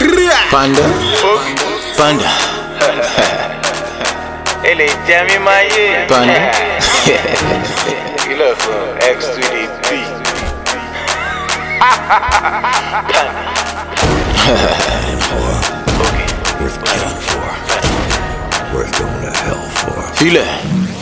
Panda, Panda. Elle est jamais maillée. Panda. Il a fait X to the B. Worth killing for. Worth going to hell for. Feel it.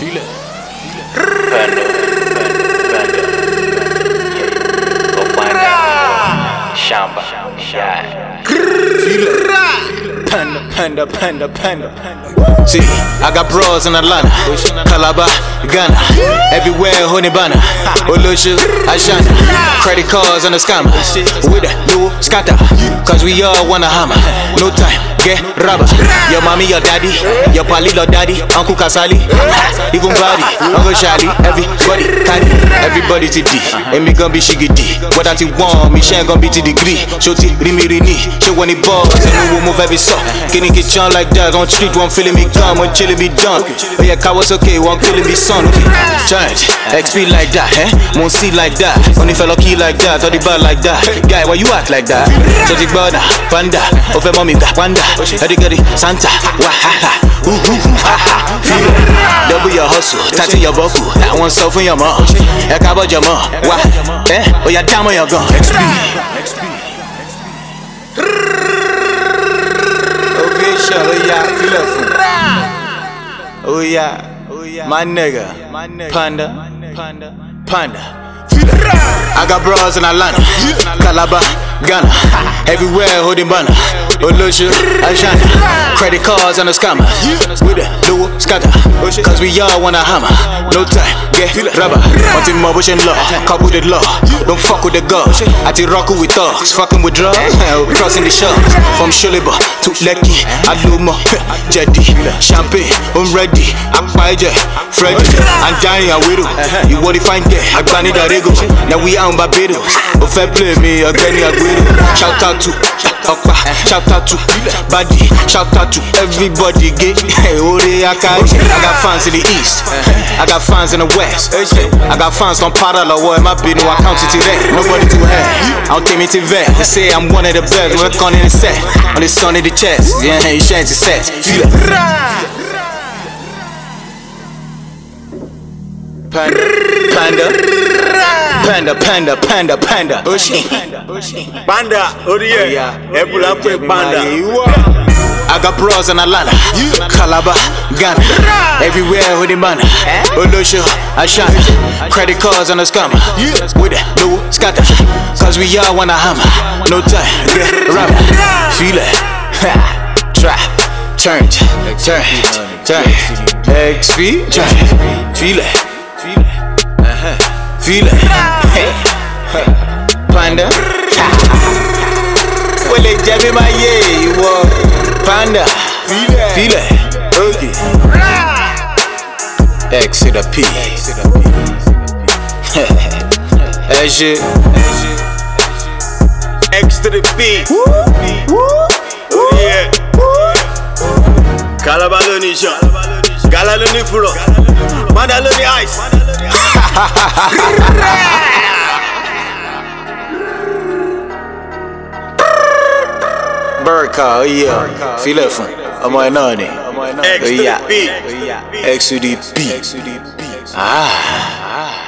Shamba. Feel it. Panda, Panda, Panda. See, I got bros in Atlanta, Calabar, Ghana, everywhere holding banner. Olusha, Ashana, credit cards and the scammers. With a new scatter, cause we all wanna hammer. No time, get rubber. Your mommy, your daddy, your pali, your daddy, Uncle Kasali, even body, Uncle Shali, everybody carry, everybody to D. And me gon' be shiggy D. What that you want, me shan't gon' be to degree. Shoti, Rimi, Rini, show when it balls, and we will move every song. Can it get John like that? On street, one feeling me gone, one chilling me done. Oh yeah, car was okay, one killing me son. Okay, change, XP like that, Mon C like that, only fellow key like that, all the bad like that. Guy, why you act like that? Jody Bada, Panda, Ofe Mommy, Wanda, Eddie Santa, Wahaha, double your hustle, tattoo your buckle, that one self in your mom. Ekabo your mom, wah, oh yeah, damn on your gun. XP. Oh yeah, my nigga, Panda. I got bros in Atlanta, Calabar, Ghana, everywhere holding banner. Olusha, Ashana, credit cards and the scammers. With a new scatter, cause we all wanna hammer. No time, get rubber. Wanting more pushing law, cop with the law. Don't fuck with the gods. I take rock with thugs, fucking with drugs. Crossing the shore, from Sholiba to Lekki, Aluma, Jetty, Champagne, I'm ready. Akpaje, Freddy, I'm dying a widow. You what if I get? I banny the rego. Now we on Barbados. Oh, fair play me again, Aguero. Shout out to Okpa, shout out to Buddy, shout out to everybody. Get I got fans in the east, I got fans in the west, I got fans on parallel. What am I being? I count it to that. Nobody to have. I'll take me to vet. They say I'm one of the best. Work on in the set, on the sun in the chest. Yeah, you shan't set. Feel it. Panda. Panda, oh yeah, Panda. I got bros in Atlanta, Calabar, Ghana, everywhere holding banner. Olusha, Ashana, credit cards and the scammer. With a new scatter, cause we all wanna hammer. No time, get rubber. Feel it, trap, turn, XP, feel it. Feel it, Panda. Well, they jab in my yeah, you walk. Panda, feel it, okay. X to the P. That shit. X to the B. Oh yeah. Calabaloni shot. Galaloni furo. Mandaloni ice. Burka, oh yeah. Feel it from. I'm on nani. X to the B. X to the B. Ah.